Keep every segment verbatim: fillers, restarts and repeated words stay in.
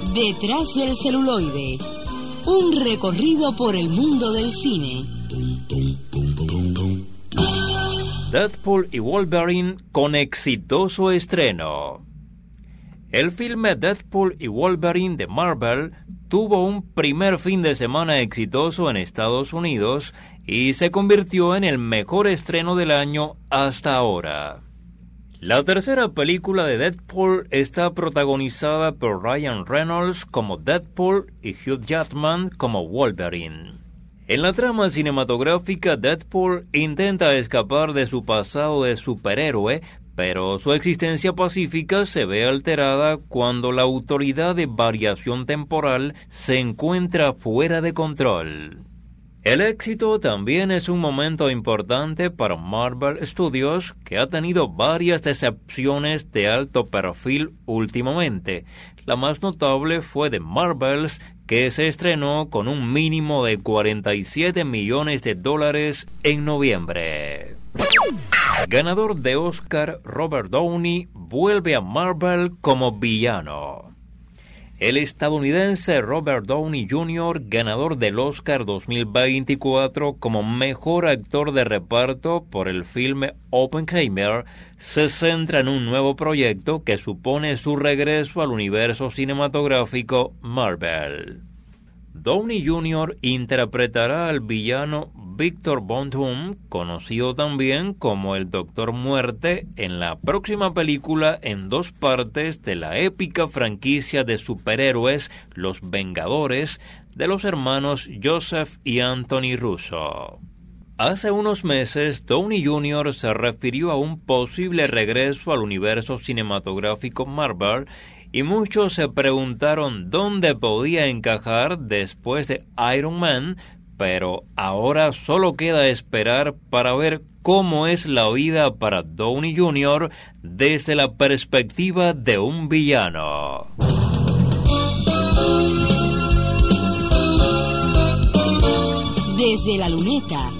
Detrás del celuloide, un recorrido por el mundo del cine. Deadpool y Wolverine con exitoso estreno. El filme Deadpool y Wolverine de Marvel tuvo un primer fin de semana exitoso en Estados Unidos y se convirtió en el mejor estreno del año hasta ahora. La tercera película de Deadpool está protagonizada por Ryan Reynolds como Deadpool y Hugh Jackman como Wolverine. En la trama cinematográfica, Deadpool intenta escapar de su pasado de superhéroe, pero su existencia pacífica se ve alterada cuando la autoridad de variación temporal se encuentra fuera de control. El éxito también es un momento importante para Marvel Studios, que ha tenido varias decepciones de alto perfil últimamente. La más notable fue The Marvels, que se estrenó con un mínimo de cuarenta y siete millones de dólares en noviembre. Ganador de Oscar, Robert Downey vuelve a Marvel como villano. El estadounidense Robert Downey junior, ganador del Oscar dos mil veinticuatro como mejor actor de reparto por el filme Oppenheimer, se centra en un nuevo proyecto que supone su regreso al universo cinematográfico Marvel. Downey junior interpretará al villano Victor Von Doom, conocido también como el Doctor Muerte, en la próxima película en dos partes de la épica franquicia de superhéroes Los Vengadores de los hermanos Joseph y Anthony Russo. Hace unos meses, Downey junior se refirió a un posible regreso al universo cinematográfico Marvel y muchos se preguntaron dónde podía encajar después de Iron Man, pero ahora solo queda esperar para ver cómo es la vida para Downey junior desde la perspectiva de un villano. Desde la luneta.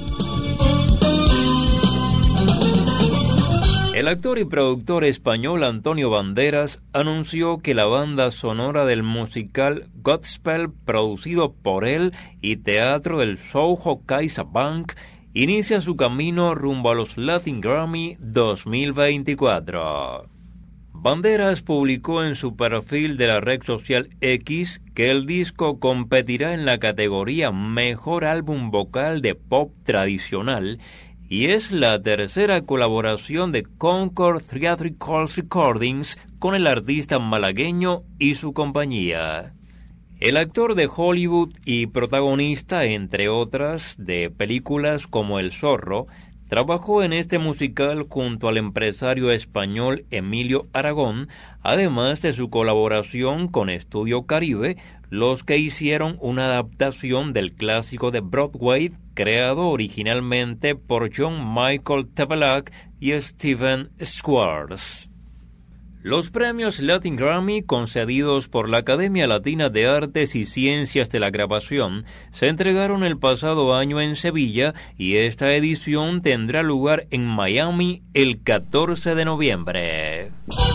El actor y productor español Antonio Banderas anunció que la banda sonora del musical Godspell, producido por él y Teatro del Soho CaixaBank, inicia su camino rumbo a los Latin Grammy dos mil veinticuatro. Banderas publicó en su perfil de la red social X que el disco competirá en la categoría Mejor Álbum Vocal de Pop Tradicional y es la tercera colaboración de Concord Theatrical Recordings con el artista malagueño y su compañía. El actor de Hollywood y protagonista, entre otras, de películas como El Zorro, trabajó en este musical junto al empresario español Emilio Aragón, además de su colaboración con Estudio Caribe, los que hicieron una adaptación del clásico de Broadway creado originalmente por John Michael Tevelak y Steven Schwartz. Los premios Latin Grammy concedidos por la Academia Latina de Artes y Ciencias de la Grabación se entregaron el pasado año en Sevilla y esta edición tendrá lugar en Miami el catorce de noviembre.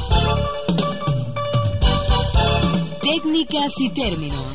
Técnicas y términos.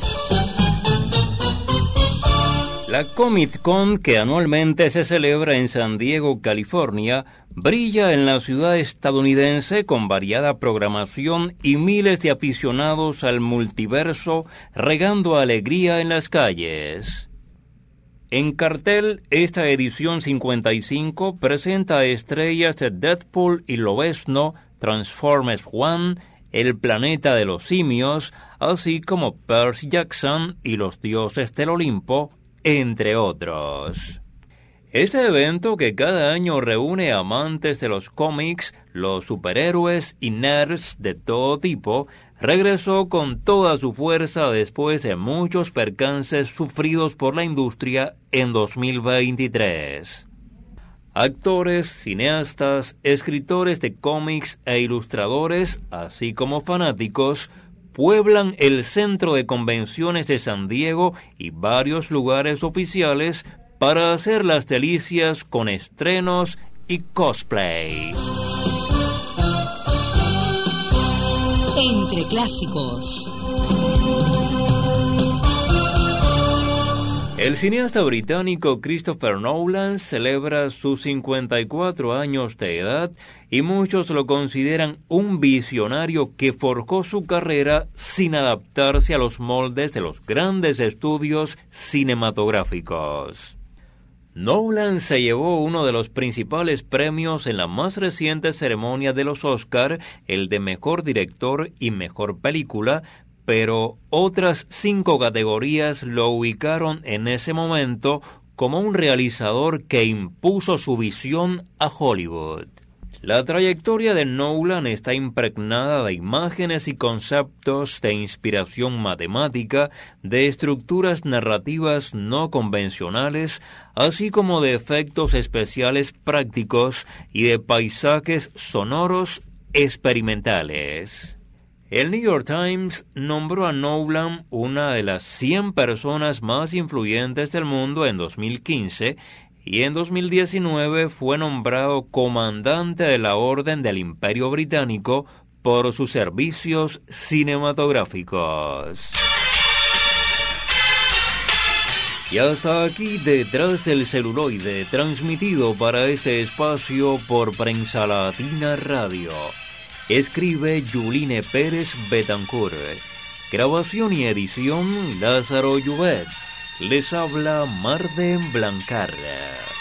La Comic Con, que anualmente se celebra en San Diego, California, brilla en la ciudad estadounidense con variada programación y miles de aficionados al multiverso regando alegría en las calles. En cartel, esta edición cincuenta y cinco presenta a estrellas de Deadpool y Lobezno, Transformers One, El Planeta de los Simios, así como Percy Jackson y los Dioses del Olimpo, entre otros. Este evento, que cada año reúne amantes de los cómics, los superhéroes y nerds de todo tipo, regresó con toda su fuerza después de muchos percances sufridos por la industria en dos mil veintitrés. Actores, cineastas, escritores de cómics e ilustradores, así como fanáticos, pueblan el centro de convenciones de San Diego y varios lugares oficiales para hacer las delicias con estrenos y cosplay. Entre clásicos. El cineasta británico Christopher Nolan celebra sus cincuenta y cuatro años de edad y muchos lo consideran un visionario que forjó su carrera sin adaptarse a los moldes de los grandes estudios cinematográficos. Nolan se llevó uno de los principales premios en la más reciente ceremonia de los Oscar, el de Mejor Director y Mejor Película, pero otras cinco categorías lo ubicaron en ese momento como un realizador que impuso su visión a Hollywood. La trayectoria de Nolan está impregnada de imágenes y conceptos de inspiración matemática, de estructuras narrativas no convencionales, así como de efectos especiales prácticos y de paisajes sonoros experimentales. El New York Times nombró a Nolan una de las cien personas más influyentes del mundo en dos mil quince y en dos mil diecinueve fue nombrado comandante de la Orden del Imperio Británico por sus servicios cinematográficos. Y hasta aquí Detrás del Celuloide, transmitido para este espacio por Prensa Latina Radio. Escribe Yuline Pérez Betancourt. Grabación y edición Lázaro Llubet. Les habla Marden Blancarra.